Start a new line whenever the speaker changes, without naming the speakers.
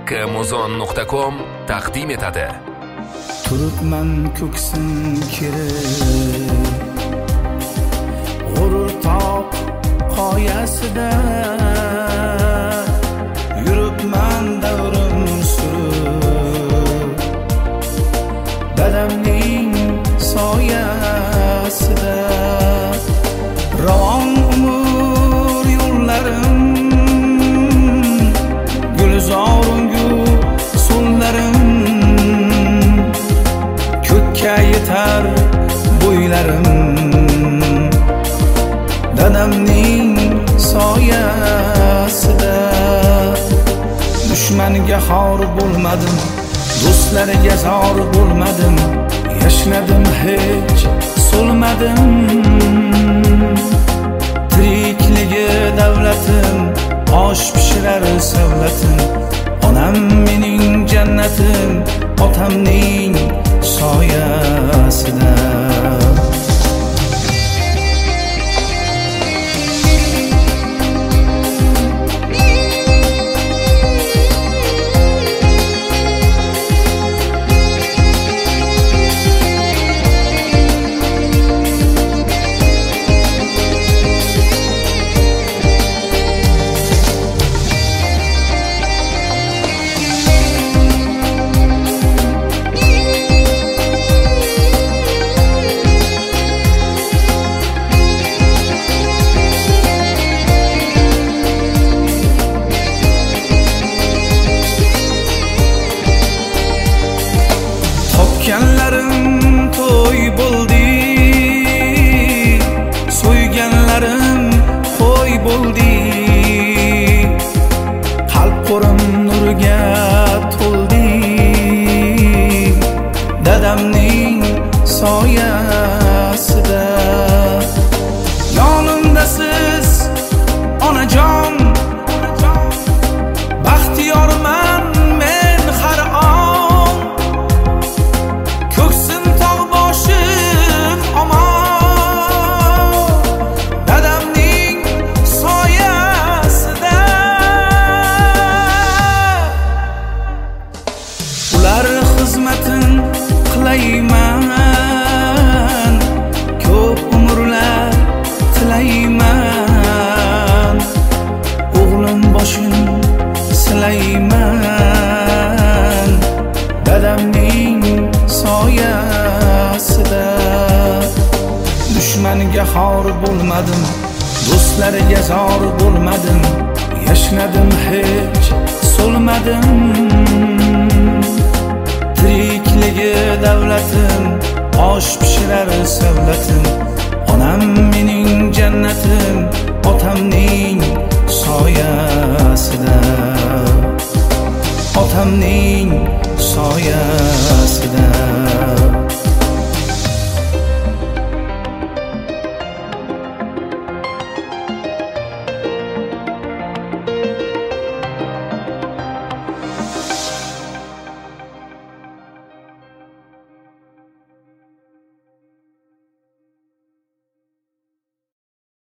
Haqqimuzon.com taqdim etadi.
Turibman ko'ksim kirib, g'urur toq qoyasida, yuribman davrim surib, dadamning soyasida. Ravon umr yo'llarim, gulzorungu so'llarim, ko'kka yetar bo'ylarim, dadamning soyasida. Dushmanga xor bo'lmadim, do'stlariga zor bo'lmadim, yashnadim hech so'lmadim. Tirikligi davlatim, osh pishirar savlatim, onam mening jannatim, otamning soyasida. Topganlarim to'y bo'ldi, so'yganlarim qo'y bo'ldi. Qalb qo'rim nurga to'ldi, dadamning soyasida. Yonimdasiz onajon, baxtiyorman men har on. Ko'ksim tog' boshim omon, dadamning soyasida. Ular xizmatin qilayman, ko'p umrlar tilayman. O'g'lim boshin silayman, dadamning soyasida. Dushmanga xor bo'lmadim, do'stlariga zor bo'lmadim, yashnadim hech so'lmadim. Tirikligi davlatim, osh pishirar savlatim, onam mening jannatim, otamning soyasida. Otamning soyasida.